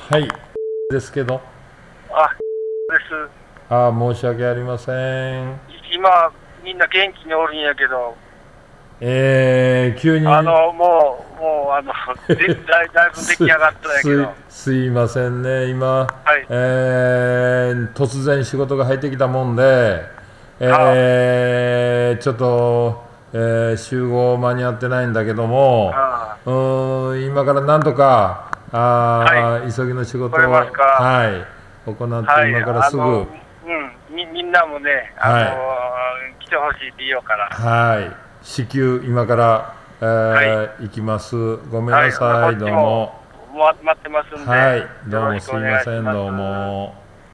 はい、ですけど。 あ、です。 申し訳ありません。 今、みんな元気におるんやけど、 急にだいぶ出来上がったんやけど、 すいませんね、今、 はい。 突然仕事が入ってきたもんで、 あちょっと、集合間に合ってないんだけども、 あ、 今からなんとか、 はい。 急ぎの仕事来れますを、 か？ はい、行ってはい。 今からすぐ、 みんなもね、 はい、 来てほしいって言おうから。 はい、至急今から、 はい。 行きます。ごめんはい。こなさい、 っちもどうも。 待ってますんで、 はい、 よどうもすいまろしくお願いしせん、 ます。 どうも。